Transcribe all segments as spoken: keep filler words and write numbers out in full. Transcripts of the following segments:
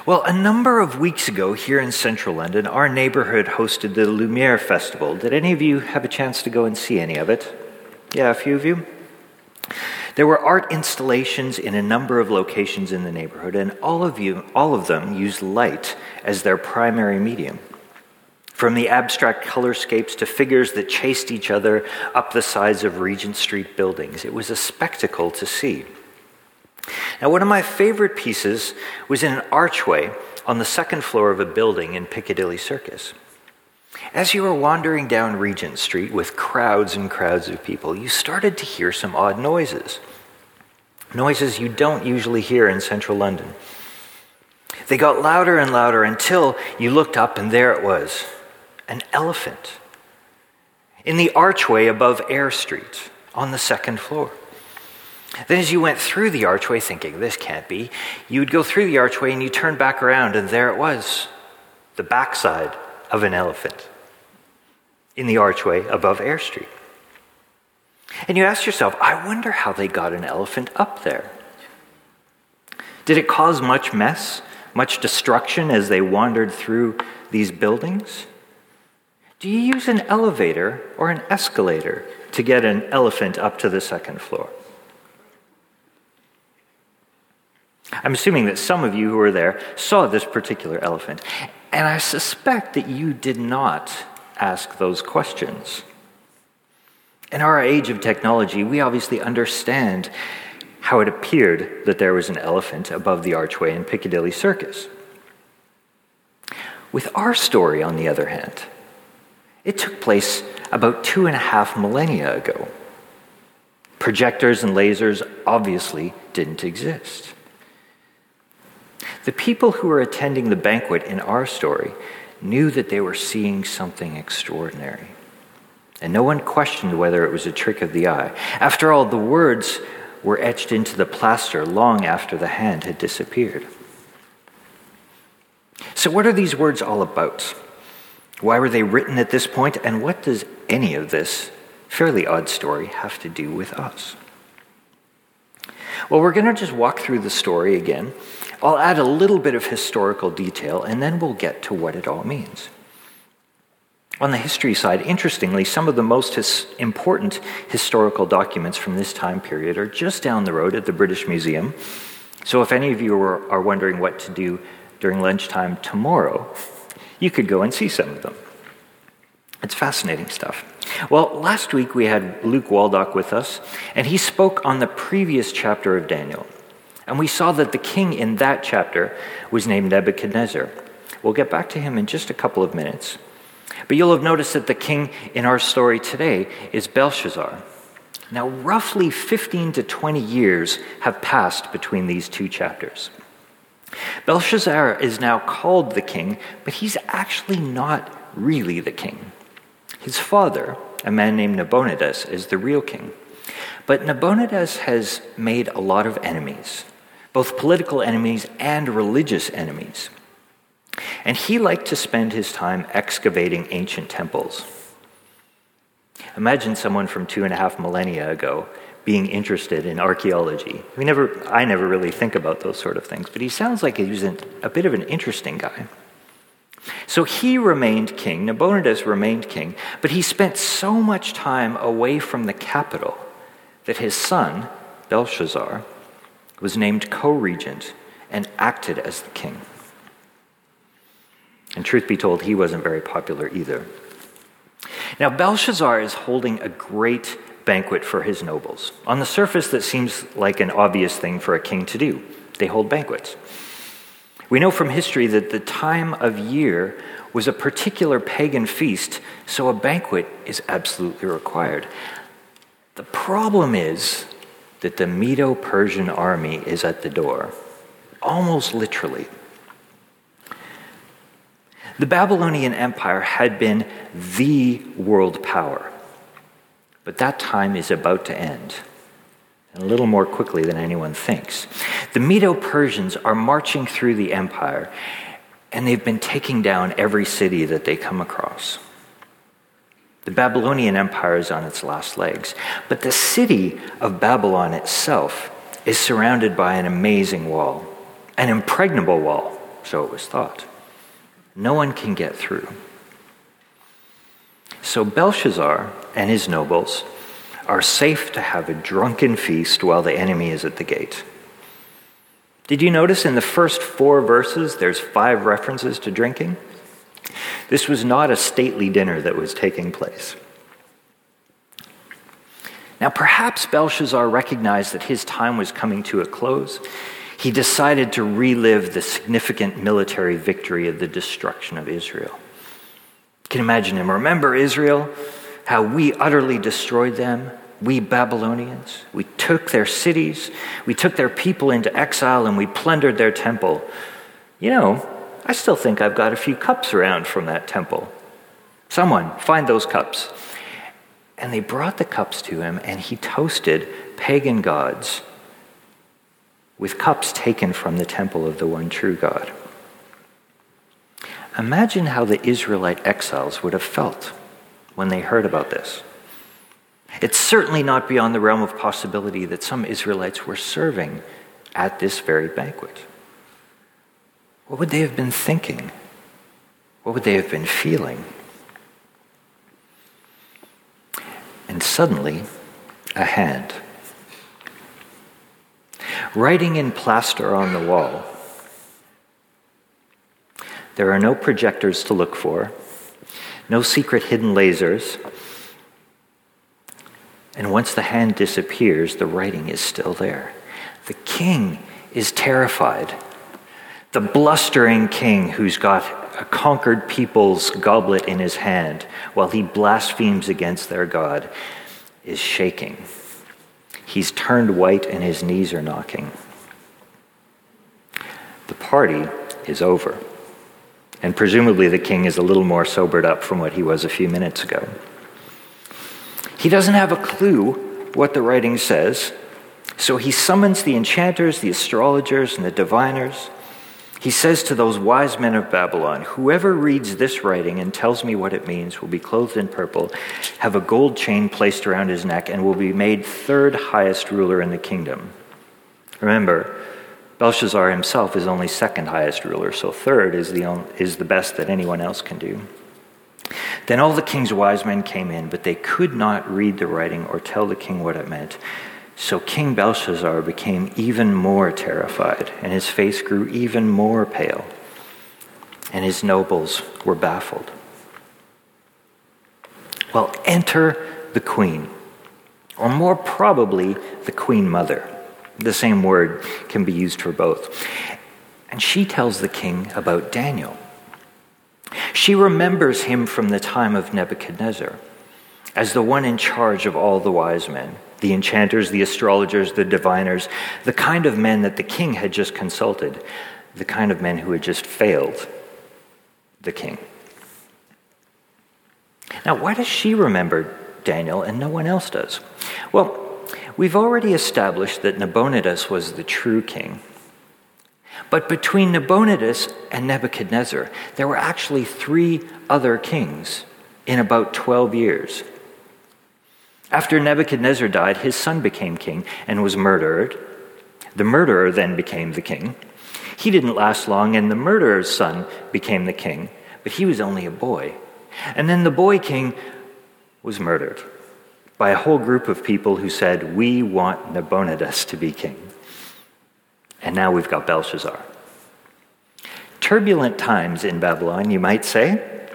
Well, a number of weeks ago here in central London, our neighborhood hosted the Lumiere Festival. Did any of you have a chance to go and see any of it? Yeah, a few of you? There were art installations in a number of locations in the neighborhood, and all of you, all of them used light as their primary medium. From the abstract colorscapes to figures that chased each other up the sides of Regent Street buildings, it was a spectacle to see. Now, one of my favorite pieces was in an archway on the second floor of a building in Piccadilly Circus. As you were wandering down Regent Street with crowds and crowds of people, you started to hear some odd noises. Noises you don't usually hear in central London. They got louder and louder until you looked up and there it was, an elephant, in the archway above Eyre Street on the second floor. Then as you went through the archway thinking, this can't be, you would go through the archway and you turned back around and there it was, the backside of an elephant in the archway above Eyre Street. And you ask yourself, I wonder how they got an elephant up there. Did it cause much mess, much destruction as they wandered through these buildings? Do you use an elevator or an escalator to get an elephant up to the second floor? I'm assuming that some of you who were there saw this particular elephant, and I suspect that you did not ask those questions. In our age of technology, we obviously understand how it appeared that there was an elephant above the archway in Piccadilly Circus. With our story, on the other hand, it took place about two and a half millennia ago. Projectors and lasers obviously didn't exist. The people who were attending the banquet in our story knew that they were seeing something extraordinary. And no one questioned whether it was a trick of the eye. After all, the words were etched into the plaster long after the hand had disappeared. So what are these words all about? Why were they written at this point? And what does any of this fairly odd story have to do with us? Well, we're going to just walk through the story again. I'll add a little bit of historical detail, and then we'll get to what it all means. On the history side, interestingly, some of the most his- important historical documents from this time period are just down the road at the British Museum. So if any of you are, are wondering what to do during lunchtime tomorrow, you could go and see some of them. It's fascinating stuff. Well, last week we had Luke Waldock with us, and he spoke on the previous chapter of Daniel. And we saw that the king in that chapter was named Nebuchadnezzar. We'll get back to him in just a couple of minutes. But you'll have noticed that the king in our story today is Belshazzar. Now, roughly fifteen to twenty years have passed between these two chapters. Belshazzar is now called the king, but he's actually not really the king. His father, a man named Nabonidus, is the real king. But Nabonidus has made a lot of enemies, both political enemies and religious enemies. And he liked to spend his time excavating ancient temples. Imagine someone from two and a half millennia ago being interested in archaeology. We never, I never really think about those sort of things, but he sounds like he was an, a bit of an interesting guy. So he remained king, Nabonidus remained king, but he spent so much time away from the capital that his son, Belshazzar, was named co-regent and acted as the king. And truth be told, he wasn't very popular either. Now, Belshazzar is holding a great banquet for his nobles. On the surface, that seems like an obvious thing for a king to do. They hold banquets. We know from history that the time of year was a particular pagan feast, so a banquet is absolutely required. The problem is that the Medo-Persian army is at the door, almost literally. The Babylonian Empire had been the world power, but that time is about to end, and a little more quickly than anyone thinks. The Medo-Persians are marching through the empire, and they've been taking down every city that they come across. The Babylonian Empire is on its last legs, but the city of Babylon itself is surrounded by an amazing wall, an impregnable wall, so it was thought. No one can get through. So Belshazzar and his nobles are safe to have a drunken feast while the enemy is at the gate. Did you notice in the first four verses there's five references to drinking? This was not a stately dinner that was taking place. Now perhaps Belshazzar recognized that his time was coming to a close. He decided to relive the significant military victory of the destruction of Israel. You can imagine him. Remember Israel? How we utterly destroyed them, we Babylonians. We took their cities, we took their people into exile, and we plundered their temple. You know, I still think I've got a few cups around from that temple. Someone, find those cups. And they brought the cups to him, and he toasted pagan gods with cups taken from the temple of the one true God. Imagine how the Israelite exiles would have felt when they heard about this. It's certainly not beyond the realm of possibility that some Israelites were serving at this very banquet. What would they have been thinking? What would they have been feeling? And suddenly, a hand. Writing in plaster on the wall. There are no projectors to look for, no secret hidden lasers. And once the hand disappears, the writing is still there. The king is terrified. The blustering king who's got a conquered people's goblet in his hand while he blasphemes against their God is shaking. He's turned white and his knees are knocking. The party is over. And presumably the king is a little more sobered up from what he was a few minutes ago. He doesn't have a clue what the writing says, so he summons the enchanters, the astrologers, and the diviners. He says to those wise men of Babylon, whoever reads this writing and tells me what it means will be clothed in purple, have a gold chain placed around his neck, and will be made third highest ruler in the kingdom. Remember, Belshazzar himself is only second highest ruler, so third is the only, is the best that anyone else can do. Then all the king's wise men came in, but they could not read the writing or tell the king what it meant. So King Belshazzar became even more terrified, and his face grew even more pale, and his nobles were baffled. Well, enter the queen, or more probably the queen mother. The same word can be used for both. And she tells the king about Daniel. She remembers him from the time of Nebuchadnezzar as the one in charge of all the wise men, the enchanters, the astrologers, the diviners, the kind of men that the king had just consulted, the kind of men who had just failed the king. Now, why does she remember Daniel and no one else does? Well, we've already established that Nabonidus was the true king. But between Nabonidus and Nebuchadnezzar, there were actually three other kings in about twelve years. After Nebuchadnezzar died, his son became king and was murdered. The murderer then became the king. He didn't last long, and the murderer's son became the king, but he was only a boy. And then the boy king was murdered by a whole group of people who said, we want Nabonidus to be king. And now we've got Belshazzar. Turbulent times in Babylon, you might say.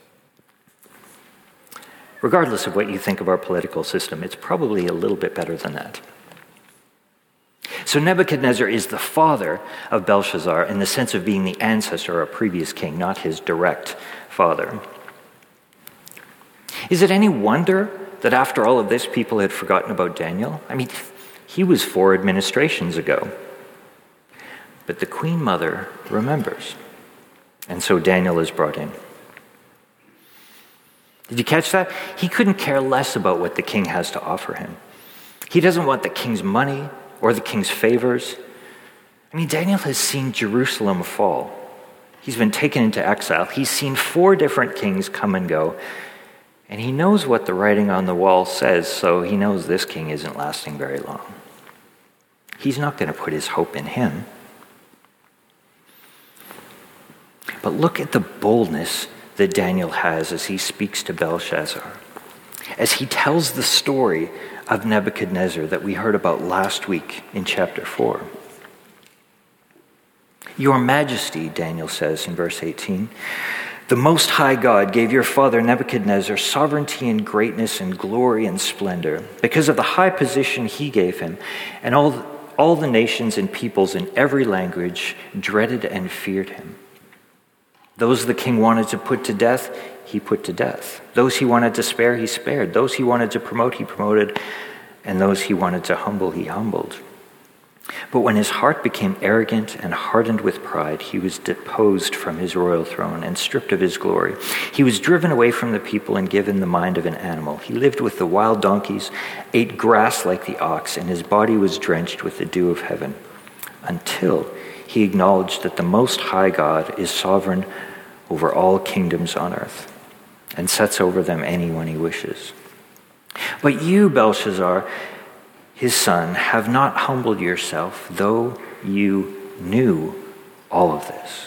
Regardless of what you think of our political system, it's probably a little bit better than that. So Nebuchadnezzar is the father of Belshazzar in the sense of being the ancestor or a previous king, not his direct father. Is it any wonder that after all of this, people had forgotten about Daniel? I mean, he was four administrations ago. But the queen mother remembers. And so Daniel is brought in. Did you catch that? He couldn't care less about what the king has to offer him. He doesn't want the king's money or the king's favors. I mean, Daniel has seen Jerusalem fall. He's been taken into exile. He's seen four different kings come and go. And he knows what the writing on the wall says, so he knows this king isn't lasting very long. He's not going to put his hope in him. But look at the boldness that Daniel has as he speaks to Belshazzar, as he tells the story of Nebuchadnezzar that we heard about last week in chapter four. Your Majesty, Daniel says in verse eighteen, the Most High God gave your father Nebuchadnezzar sovereignty and greatness and glory and splendor because of the high position he gave him, and all, all the nations and peoples in every language dreaded and feared him. Those the king wanted to put to death, he put to death. Those he wanted to spare, he spared. Those he wanted to promote, he promoted. And those he wanted to humble, he humbled. But when his heart became arrogant and hardened with pride, he was deposed from his royal throne and stripped of his glory. He was driven away from the people and given the mind of an animal. He lived with the wild donkeys, ate grass like the ox, and his body was drenched with the dew of heaven, until he acknowledged that the Most High God is sovereign over all kingdoms on earth and sets over them anyone he wishes. But you, Belshazzar, his son, have not humbled yourself, though you knew all of this.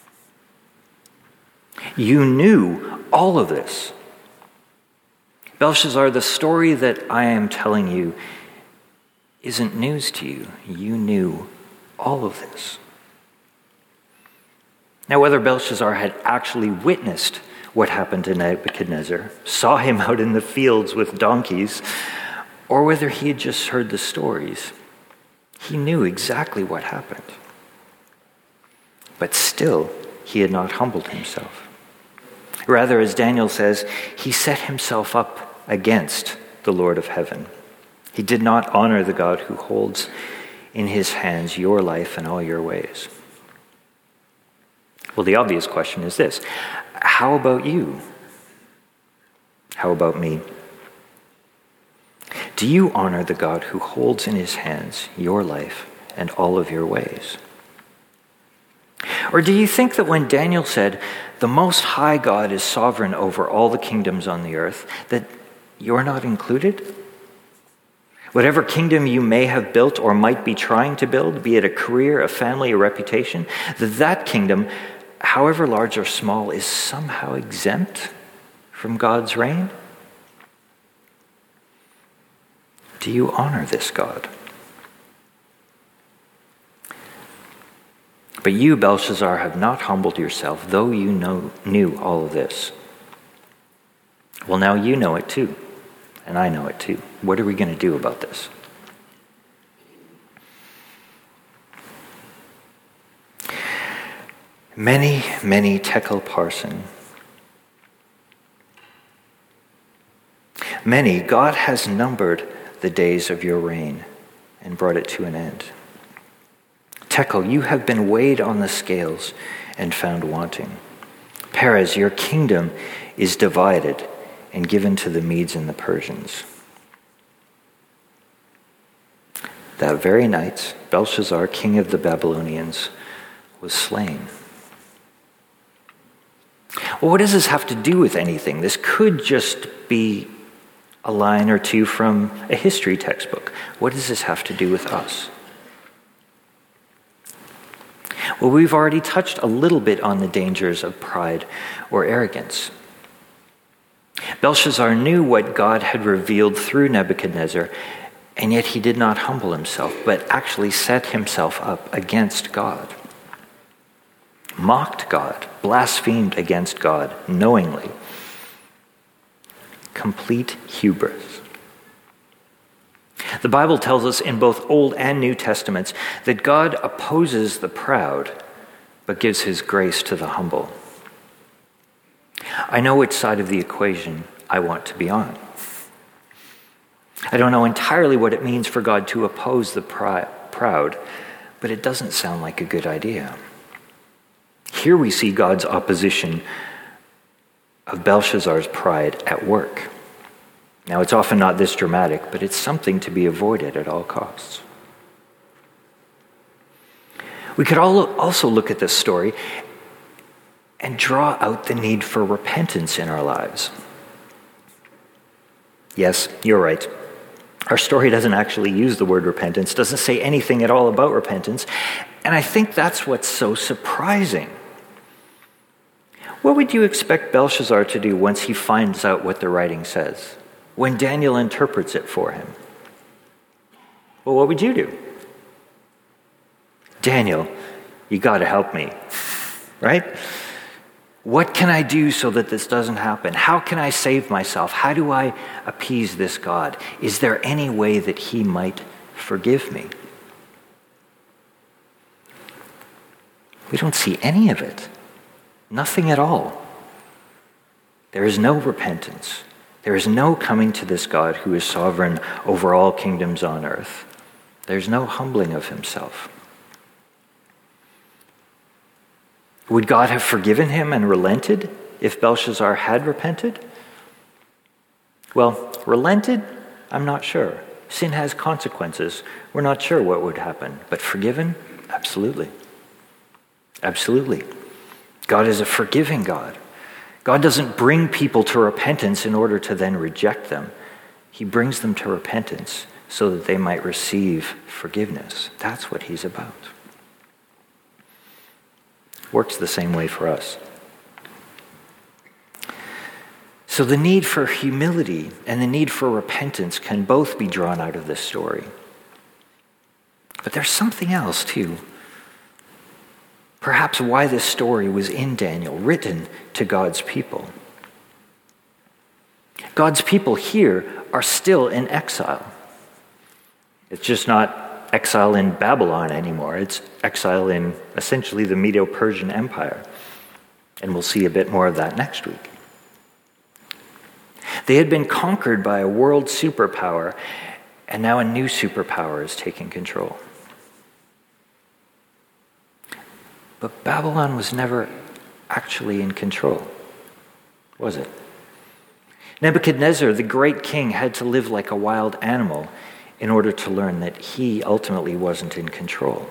You knew all of this. Belshazzar, the story that I am telling you isn't news to you. You knew all of this. Now, whether Belshazzar had actually witnessed what happened to Nebuchadnezzar, saw him out in the fields with donkeys, or whether he had just heard the stories, he knew exactly what happened. But still, he had not humbled himself. Rather, as Daniel says, he set himself up against the Lord of heaven. He did not honor the God who holds in his hands your life and all your ways. Well, the obvious question is this: how about you? How about me? Do you honor the God who holds in his hands your life and all of your ways? Or do you think that when Daniel said, the Most High God is sovereign over all the kingdoms on the earth, that you're not included? Whatever kingdom you may have built or might be trying to build, be it a career, a family, a reputation, that that kingdom, however large or small, is somehow exempt from God's reign? Do you honor this God? But you, Belshazzar, have not humbled yourself, though you know, knew all of this. Well, now you know it too, and I know it too. What are we going to do about this? Many, many tekel parsin. Many, God has numbered the days of your reign and brought it to an end. Tekel, you have been weighed on the scales and found wanting. Perez, your kingdom is divided and given to the Medes and the Persians. That very night, Belshazzar, king of the Babylonians, was slain. Well, what does this have to do with anything? This could just be a line or two from a history textbook. What does this have to do with us? Well, we've already touched a little bit on the dangers of pride or arrogance. Belshazzar knew what God had revealed through Nebuchadnezzar, and yet he did not humble himself, but actually set himself up against God. Mocked God, blasphemed against God knowingly. Complete hubris. The Bible tells us in both Old and New Testaments that God opposes the proud, but gives his grace to the humble. I know which side of the equation I want to be on. I don't know entirely what it means for God to oppose the proud, but it doesn't sound like a good idea. Here we see God's opposition of Belshazzar's pride at work. Now, it's often not this dramatic, but it's something to be avoided at all costs. We could also look at this story and draw out the need for repentance in our lives. Yes, you're right. Our story doesn't actually use the word repentance, doesn't say anything at all about repentance, and I think that's what's so surprising. What would you expect Belshazzar to do once he finds out what the writing says? When Daniel interprets it for him? Well, what would you do? Daniel, you got to help me, right? What can I do so that this doesn't happen? How can I save myself? How do I appease this God? Is there any way that he might forgive me? We don't see any of it. Nothing at all. There is no repentance. There is no coming to this God who is sovereign over all kingdoms on earth. There's no humbling of himself. Would God have forgiven him and relented if Belshazzar had repented? Well, relented, I'm not sure. Sin has consequences. We're not sure what would happen. But forgiven? Absolutely. Absolutely. God is a forgiving God. God doesn't bring people to repentance in order to then reject them. He brings them to repentance so that they might receive forgiveness. That's what he's about. Works the same way for us. So the need for humility and the need for repentance can both be drawn out of this story. But there's something else too. Perhaps why this story was in Daniel, written to God's people. God's people here are still in exile. It's just not exile in Babylon anymore. It's exile in essentially the Medo-Persian Empire. And we'll see a bit more of that next week. They had been conquered by a world superpower, and now a new superpower is taking control. But Babylon was never actually in control, was it? Nebuchadnezzar, the great king, had to live like a wild animal in order to learn that he ultimately wasn't in control.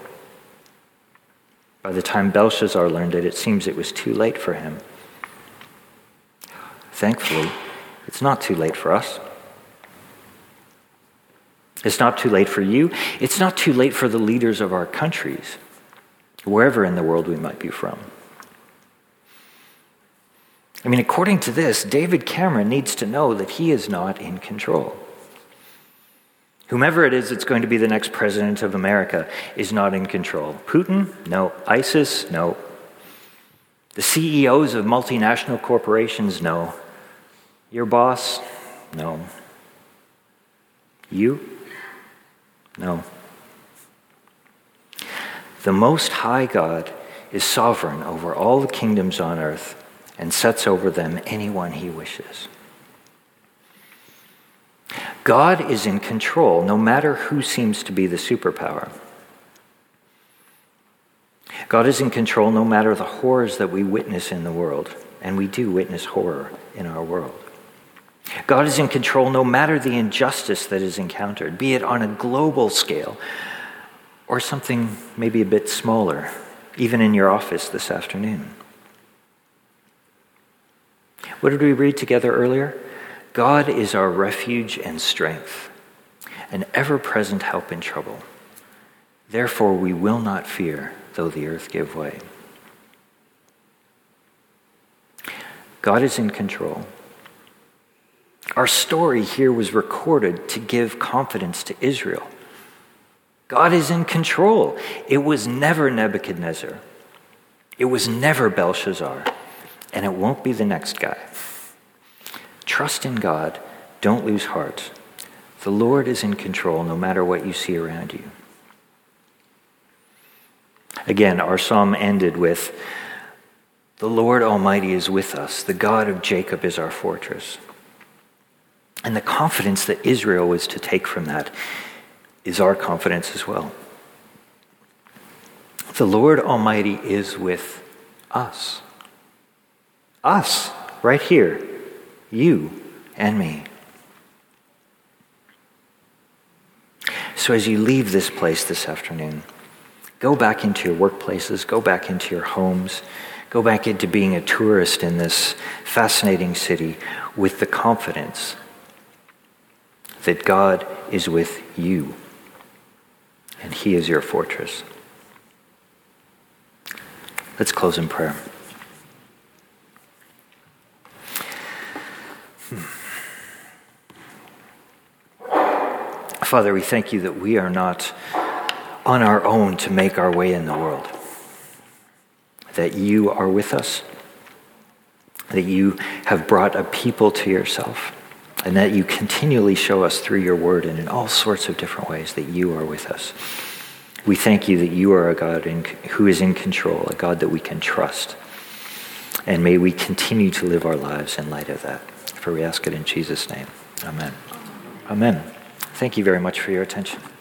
By the time Belshazzar learned it, it seems it was too late for him. Thankfully, it's not too late for us. It's not too late for you. It's not too late for the leaders of our countries, wherever in the world we might be from. I mean, according to this, David Cameron needs to know that he is not in control. Whomever it is that's going to be the next president of America is not in control. Putin? No. ISIS? No. The C E Os of multinational corporations? No. Your boss? No. You? No. The Most High God is sovereign over all the kingdoms on earth and sets over them anyone he wishes. God is in control no matter who seems to be the superpower. God is in control no matter the horrors that we witness in the world, and we do witness horror in our world. God is in control no matter the injustice that is encountered, be it on a global scale or something maybe a bit smaller, even in your office this afternoon. What did we read together earlier? God is our refuge and strength, an ever-present help in trouble. Therefore we will not fear, though the earth give way. God is in control. Our story here was recorded to give confidence to Israel. God is in control. It was never Nebuchadnezzar. It was never Belshazzar. And it won't be the next guy. Trust in God. Don't lose heart. The Lord is in control no matter what you see around you. Again, our psalm ended with, "The Lord Almighty is with us. The God of Jacob is our fortress." And the confidence that Israel was to take from that is our confidence as well. The Lord Almighty is with us. Us, right here. You and me. So as you leave this place this afternoon, go back into your workplaces, go back into your homes, go back into being a tourist in this fascinating city with the confidence that God is with you and he is your fortress. Let's close in prayer. Father, we thank you that we are not on our own to make our way in the world, that you are with us, that you have brought a people to yourself, and that you continually show us through your word and in all sorts of different ways that you are with us. We thank you that you are a God in, who is in control, a God that we can trust. And may we continue to live our lives in light of that. For we ask it in Jesus' name. Amen. Amen. Thank you very much for your attention.